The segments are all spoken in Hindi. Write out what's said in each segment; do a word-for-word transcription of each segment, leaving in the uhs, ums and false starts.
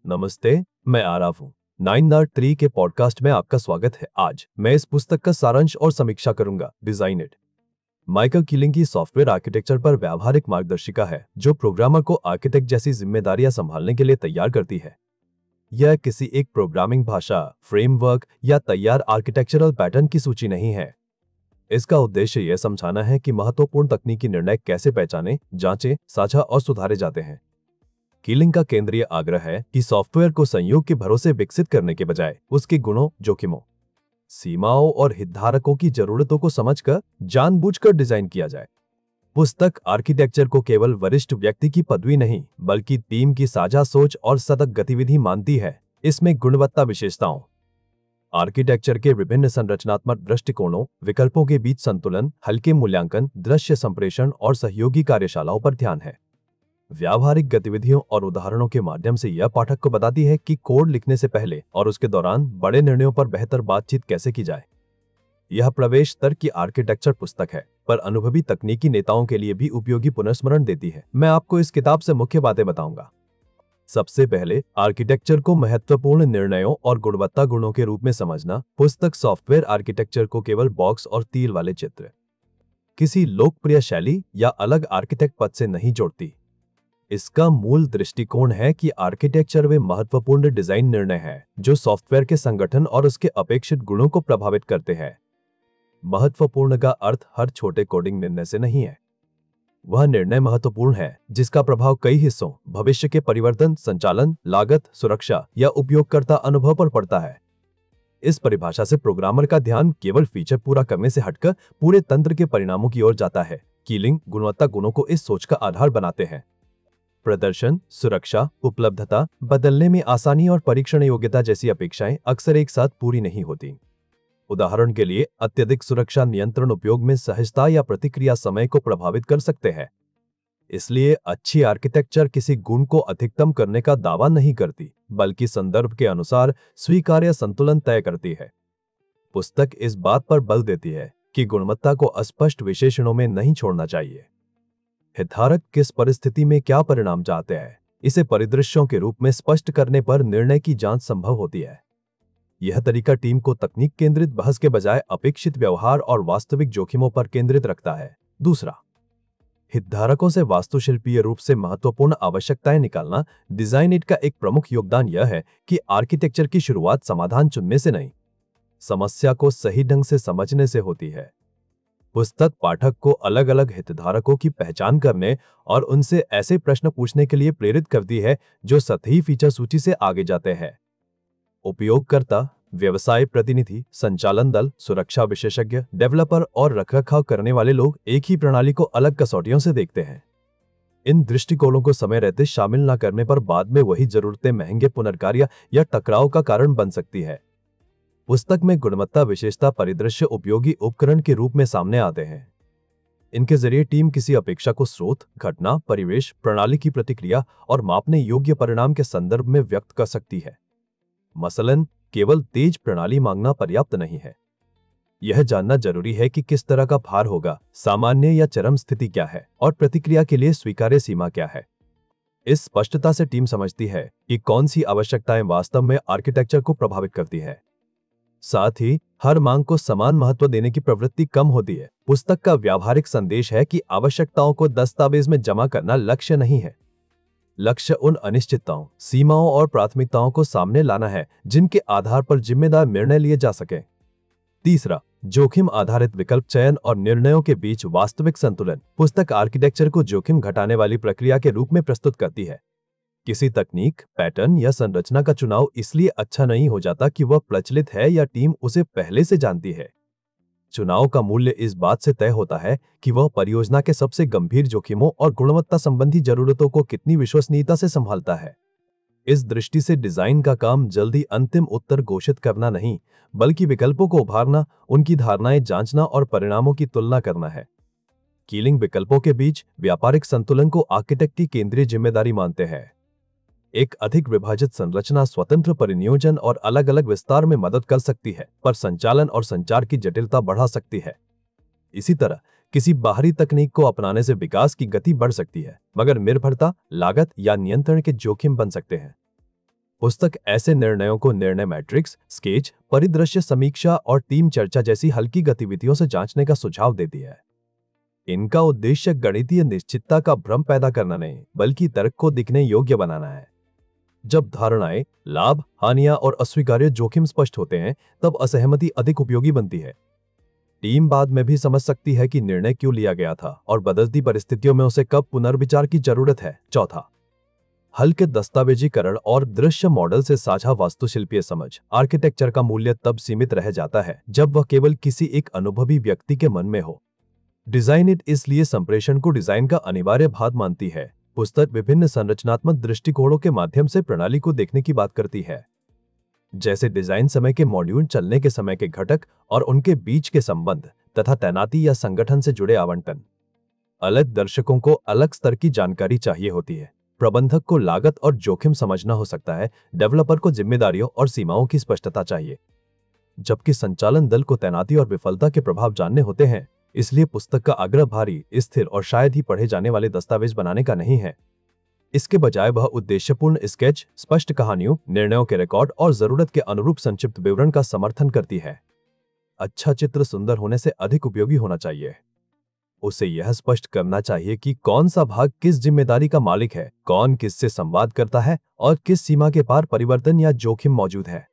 नमस्ते, मैं आरव हूँ। नाइन डार्ट थ्री के पॉडकास्ट में आपका स्वागत है। आज मैं इस पुस्तक का सारांश और समीक्षा करूंगा। डिजाइन इट माइकल कीलिंग की सॉफ्टवेयर आर्किटेक्चर पर व्यावहारिक मार्गदर्शिका है, जो प्रोग्रामर को आर्किटेक्ट जैसी जिम्मेदारियां संभालने के लिए तैयार करती है। यह किसी एक प्रोग्रामिंग भाषा, फ्रेमवर्क या तैयार आर्किटेक्चरल पैटर्न की सूची नहीं है। इसका उद्देश्य यह समझाना है कि महत्वपूर्ण तकनीकी निर्णय कैसे पहचाने, जांचे, साझा और सुधारे जाते हैं। कीलिंग का केंद्रीय आग्रह है कि सॉफ्टवेयर को संयोग के भरोसे विकसित करने के बजाय उसके गुणों, जोखिमों, सीमाओं और हितधारकों की जरूरतों को समझकर जानबूझकर डिजाइन किया जाए। पुस्तक आर्किटेक्चर को केवल वरिष्ठ व्यक्ति की पदवी नहीं, बल्कि टीम की साझा सोच और सतत गतिविधि मानती है। इसमें गुणवत्ता विशेषताओं, आर्किटेक्चर के विभिन्न संरचनात्मक दृष्टिकोणों, विकल्पों के बीच संतुलन, हल्के मूल्यांकन, दृश्य संप्रेषण और सहयोगी कार्यशालाओं पर ध्यान है। व्यावहारिक गतिविधियों और उदाहरणों के माध्यम से यह पाठक को बताती है कि कोड लिखने से पहले और उसके दौरान बड़े निर्णयों पर बेहतर बातचीत कैसे की जाए। यह प्रवेश स्तर की आर्किटेक्चर पुस्तक है, पर अनुभवी तकनीकी नेताओं के लिए भी उपयोगी पुनर्स्मरण देती है। मैं आपको इस किताब से मुख्य बातें बताऊंगा। सबसे पहले, आर्किटेक्चर को महत्वपूर्ण निर्णयों और गुणवत्ता गुणों के रूप में समझना। पुस्तक सॉफ्टवेयर आर्किटेक्चर को केवल बॉक्स और तीर वाले चित्र, किसी लोकप्रिय शैली या अलग आर्किटेक्ट पद से नहीं जोड़ती। इसका मूल दृष्टिकोण है कि आर्किटेक्चर वे महत्वपूर्ण डिजाइन निर्णय हैं जो सॉफ्टवेयर के संगठन और उसके अपेक्षित गुणों को प्रभावित करते हैं। महत्वपूर्ण का अर्थ हर छोटे कोडिंग निर्णय से नहीं है। वह निर्णय महत्वपूर्ण है जिसका प्रभाव कई हिस्सों, भविष्य के परिवर्तन, संचालन, लागत, सुरक्षा या उपयोगकर्ता अनुभव पर पड़ता है। इस परिभाषा से प्रोग्रामर का ध्यान केवल फीचर पूरा करने से हटकर पूरे तंत्र के परिणामों की ओर जाता है। कीलिंग गुणवत्ता गुणों को इस सोच का आधार बनाते हैं। प्रदर्शन, सुरक्षा, उपलब्धता, बदलने में आसानी और परीक्षण योग्यता जैसी अपेक्षाएं अक्सर एक साथ पूरी नहीं होती। उदाहरण के लिए, अत्यधिक सुरक्षा नियंत्रण उपयोग में सहजता या प्रतिक्रिया समय को प्रभावित कर सकते हैं। इसलिए अच्छी आर्किटेक्चर किसी गुण को अधिकतम करने का दावा नहीं करती, बल्कि संदर्भ के अनुसार स्वीकार्य संतुलन तय करती है। पुस्तक इस बात पर बल देती है कि गुणवत्ता को अस्पष्ट विशेषणों में नहीं छोड़ना चाहिए। हितधारक किस परिस्थिति में क्या परिणाम चाहते हैं, इसे परिदृश्यों के रूप में स्पष्ट करने पर निर्णय की जांच संभव होती है। यह तरीका टीम को तकनीक केंद्रित बहस के बजाय अपेक्षित व्यवहार और वास्तविक जोखिमों पर केंद्रित रखता है। दूसरा, हितधारकों से वास्तुशिल्पीय रूप से महत्वपूर्ण आवश्यकताएं निकालना। डिजाइन इट का एक प्रमुख योगदान यह है कि आर्किटेक्चर की शुरुआत समाधान चुनने से नहीं, समस्या को सही ढंग से समझने से होती है। पुस्तक पाठक को अलग अलग हितधारकों की पहचान करने और उनसे ऐसे प्रश्न पूछने के लिए प्रेरित करती है जो सतही फीचर सूची से आगे जाते हैं। उपयोगकर्ता, व्यवसाय प्रतिनिधि, संचालन दल, सुरक्षा विशेषज्ञ, डेवलपर और रखरखाव करने वाले लोग एक ही प्रणाली को अलग कसौटियों से देखते हैं। इन दृष्टिकोणों को समय रहते शामिल न करने पर बाद में वही जरूरतें महंगे पुनर्कार्य या टकराव का कारण बन सकती है। पुस्तक में गुणवत्ता विशेषता परिदृश्य उपयोगी उपकरण के रूप में सामने आते हैं। इनके जरिए टीम किसी अपेक्षा को स्रोत, घटना, परिवेश, प्रणाली की प्रतिक्रिया और मापने योग्य परिणाम के संदर्भ में व्यक्त कर सकती है। मसलन, केवल तेज प्रणाली मांगना पर्याप्त नहीं है। यह जानना जरूरी है कि किस तरह का भार होगा, सामान्य या चरम स्थिति क्या है और प्रतिक्रिया के लिए स्वीकार्य सीमा क्या है। इस स्पष्टता से टीम समझती है कि कौन सी आवश्यकताएं वास्तव में आर्किटेक्चर को प्रभावित करती है। साथ ही हर मांग को समान महत्व देने की प्रवृत्ति कम होती है। पुस्तक का व्यावहारिक संदेश है कि आवश्यकताओं को दस्तावेज में जमा करना लक्ष्य नहीं है। लक्ष्य उन अनिश्चितताओं, सीमाओं और प्राथमिकताओं को सामने लाना है जिनके आधार पर जिम्मेदार निर्णय लिए जा सके। तीसरा, जोखिम आधारित विकल्प चयन और निर्णयों के बीच वास्तविक संतुलन। पुस्तक आर्किटेक्चर को जोखिम घटाने वाली प्रक्रिया के रूप में प्रस्तुत करती है। किसी तकनीक, पैटर्न या संरचना का चुनाव इसलिए अच्छा नहीं हो जाता कि वह प्रचलित है या टीम उसे पहले से जानती है। चुनाव का मूल्य इस बात से तय होता है कि वह परियोजना के सबसे गंभीर जोखिमों और गुणवत्ता संबंधी जरूरतों को कितनी विश्वसनीयता से संभालता है। इस दृष्टि से डिजाइन का काम जल्दी अंतिम उत्तर घोषित करना नहीं, बल्कि विकल्पों को उभारना, उनकी धारणाएं जांचना और परिणामों की तुलना करना है। कीलिंग विकल्पों के बीच व्यापारिक संतुलन को आर्किटेक्ट की केंद्रीय जिम्मेदारी मानते हैं। एक अधिक विभाजित संरचना स्वतंत्र परिनियोजन और अलग अलग विस्तार में मदद कर सकती है, पर संचालन और संचार की जटिलता बढ़ा सकती है। इसी तरह किसी बाहरी तकनीक को अपनाने से विकास की गति बढ़ सकती है, मगर निर्भरता, लागत या नियंत्रण के जोखिम बन सकते हैं। पुस्तक ऐसे निर्णयों को निर्णय मैट्रिक्स, स्केच, परिदृश्य समीक्षा और टीम चर्चा जैसी हल्की गतिविधियों से जांचने का सुझाव देती है। इनका उद्देश्य गणितीय निश्चितता का भ्रम पैदा करना नहीं, बल्कि तर्क को दिखने योग्य बनाना है। जब धारणाएं, लाभ, हानियां और अस्वीकार्य जोखिम स्पष्ट होते हैं, तब असहमति अधिक उपयोगी बनती है। टीम बाद में भी समझ सकती है कि निर्णय क्यों लिया गया था और बदलती परिस्थितियों में उसे कब पुनर्विचार की जरूरत है। चौथा, हल्के दस्तावेजीकरण और दृश्य मॉडल से साझा वास्तुशिल्पीय समझ। आर्किटेक्चर का मूल्य तब सीमित रह जाता है जब वह केवल किसी एक अनुभवी व्यक्ति के मन में हो। डिजाइन इट इसलिए संप्रेषण को डिजाइन का अनिवार्य भाग मानती है। पुस्तक विभिन्न संरचनात्मक दृष्टिकोणों के माध्यम से प्रणाली को देखने की बात करती है, जैसे डिजाइन समय के मॉड्यूल, चलने के समय के घटक और उनके बीच के संबंध, तथा तैनाती या संगठन से जुड़े आवंटन। अलग दर्शकों को अलग स्तर की जानकारी चाहिए होती है। प्रबंधक को लागत और जोखिम समझना हो सकता है, डेवलपर को जिम्मेदारियों और सीमाओं की स्पष्टता चाहिए, जबकि संचालन दल को तैनाती और विफलता के प्रभाव जानने होते हैं। इसलिए पुस्तक का आग्रह भारी, स्थिर और शायद ही पढ़े जाने वाले दस्तावेज बनाने का नहीं है। इसके बजाय वह उद्देश्यपूर्ण स्केच, स्पष्ट कहानियों, निर्णयों के रिकॉर्ड और जरूरत के अनुरूप संक्षिप्त विवरण का समर्थन करती है। अच्छा चित्र सुंदर होने से अधिक उपयोगी होना चाहिए। उसे यह स्पष्ट करना चाहिए कि कौन सा भाग किस जिम्मेदारी का मालिक है, कौन किससे संवाद करता है और किस सीमा के पार परिवर्तन या जोखिम मौजूद है।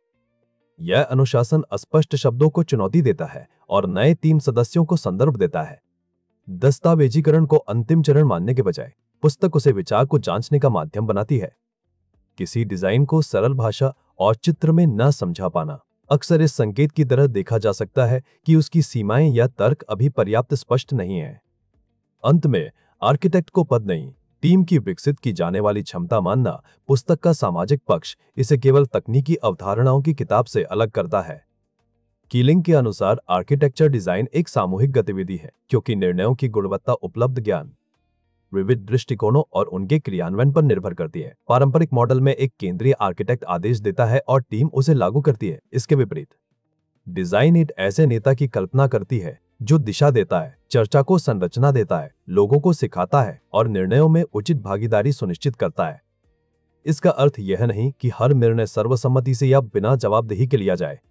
यह अनुशासन अस्पष्ट शब्दों को चुनौती देता है और नए टीम सदस्यों को संदर्भ देता है। दस्तावेजीकरण को अंतिम चरण मानने के बजाय पुस्तक उसे विचार को जांचने का माध्यम बनाती है। किसी डिजाइन को सरल भाषा और चित्र में न समझा पाना अक्सर इस संकेत की तरह देखा जा सकता है कि उसकी सीमाएं या तर्क अभी पर्याप्त स्पष्ट नहीं है। अंत में आर्किटेक्ट को पद नहीं, टीम की विकसित की जाने वाली क्षमता मानना पुस्तक का सामाजिक पक्ष इसे केवल तकनीकी अवधारणाओं की किताब से अलग करता है। कीलिंग के अनुसार आर्किटेक्चर डिजाइन एक सामूहिक गतिविधि है, क्योंकि निर्णयों की गुणवत्ता उपलब्ध ज्ञान, विविध दृष्टिकोणों और उनके क्रियान्वयन पर निर्भर करती है। पारंपरिक मॉडल में एक केंद्रीय आर्किटेक्ट आदेश देता है और टीम उसे लागू करती है। इसके विपरीत डिजाइन इट ऐसे नेता की कल्पना करती है जो दिशा देता है, चर्चा को संरचना देता है, लोगों को सिखाता है और निर्णयों में उचित भागीदारी सुनिश्चित करता है। इसका अर्थ यह नहीं कि हर निर्णय सर्वसम्मति से या बिना जवाबदेही के लिया जाए।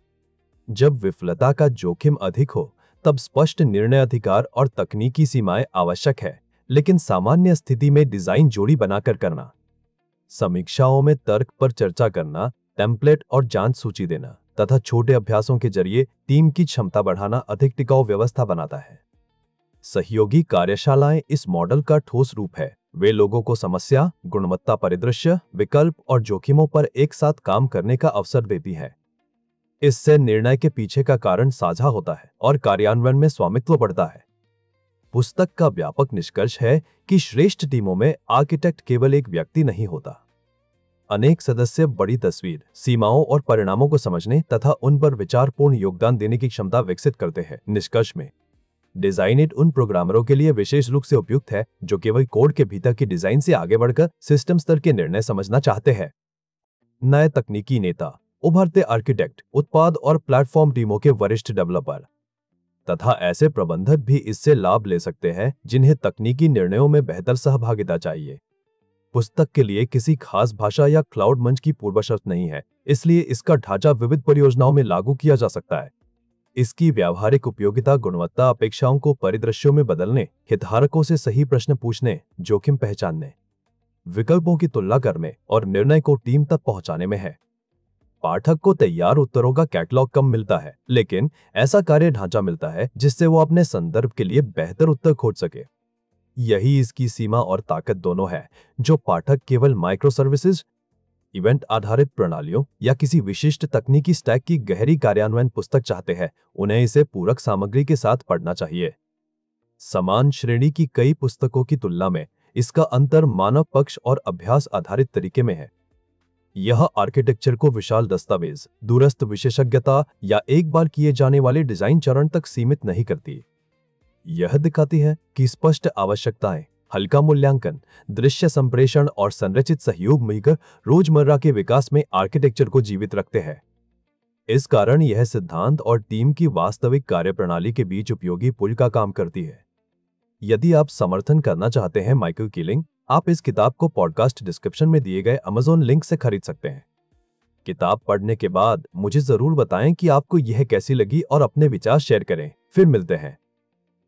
जब विफलता का जोखिम अधिक हो, तब स्पष्ट निर्णय अधिकार और तकनीकी सीमाएं आवश्यक है, लेकिन सामान्य स्थिति में डिजाइन जोड़ी बनाकर करना, समीक्षाओं में तर्क पर चर्चा करना, टेम्पलेट और जांच सूची देना तथा छोटे अभ्यासों के जरिए टीम की क्षमता बढ़ाना अधिक टिकाऊ व्यवस्था बनाता है। सहयोगी कार्यशालाएं इस मॉडल का ठोस रूप है। वे लोगों को समस्या, गुणवत्ता परिदृश्य, विकल्प और जोखिमों पर एक साथ काम करने का अवसर देती है। इससे निर्णय के पीछे का कारण साझा होता है और कार्यान्वयन में स्वामित्व बढ़ता है। पुस्तक का व्यापक निष्कर्ष है कि श्रेष्ठ टीमों में आर्किटेक्ट केवल एक व्यक्ति नहीं होता। अनेक सदस्य बड़ी तस्वीर, सीमाओं और परिणामों को समझने तथा उन पर विचारपूर्ण योगदान देने की क्षमता विकसित करते हैं। निष्कर्ष में डिजाइन इट उन प्रोग्रामरों के लिए विशेष रूप से उपयुक्त है जो केवल कोड के भीतर की डिजाइन से आगे बढ़कर सिस्टम स्तर के निर्णय समझना चाहते हैं। नए तकनीकी नेता, उभरते आर्किटेक्ट, उत्पाद और प्लेटफॉर्म टीमों के वरिष्ठ डेवलपर तथा ऐसे प्रबंधक भी इससे लाभ ले सकते हैं जिन्हें तकनीकी निर्णयों में बेहतर सहभागिता चाहिए। पुस्तक के लिए किसी खास भाषा या क्लाउड मंच की पूर्व शर्त नहीं है, इसलिए इसका ढांचा विविध परियोजनाओं में लागू किया जा सकता है। इसकी व्यावहारिक उपयोगिता गुणवत्ता अपेक्षाओं को परिदृश्यों में बदलने, हितधारकों से सही प्रश्न पूछने, जोखिम पहचानने, विकल्पों की तुलना करने और निर्णय को टीम तक पहुंचाने में है। पाठक को तैयार उत्तरों का कैटलॉग कम मिलता है, लेकिन ऐसा कार्य ढांचा मिलता है जिससे वो अपने संदर्भ के लिए बेहतर उत्तर खोज सके। यही इसकी सीमा और ताकत दोनों है। जो पाठक केवल माइक्रो सर्विसेज, इवेंट आधारित प्रणालियों या किसी विशिष्ट तकनीकी स्टैक की गहरी कार्यान्वयन पुस्तक चाहते हैं, उन्हें इसे पूरक सामग्री के साथ पढ़ना चाहिए। समान श्रेणी की कई पुस्तकों की तुलना में इसका अंतर मानव पक्ष और अभ्यास आधारित तरीके में है। यह आर्किटेक्चर को विशाल दस्तावेज, दूरस्थ विशेषज्ञता या एक बार किए जाने वाले डिजाइन चरण तक सीमित नहीं करती। यह दिखाती है कि स्पष्ट आवश्यकताएं, हल्का मूल्यांकन, दृश्य संप्रेषण और संरचित सहयोग मिलकर रोजमर्रा के विकास में आर्किटेक्चर को जीवित रखते हैं। इस कारण यह सिद्धांत और टीम की वास्तविक कार्यप्रणाली के बीच उपयोगी पुल का काम करती है। यदि आप समर्थन करना चाहते हैं माइकल कीलिंग, आप इस किताब को पॉडकास्ट डिस्क्रिप्शन में दिए गए अमेज़न लिंक से खरीद सकते हैं। किताब पढ़ने के बाद मुझे जरूर बताएं कि आपको यह कैसी लगी और अपने विचार शेयर करें। फिर मिलते हैं।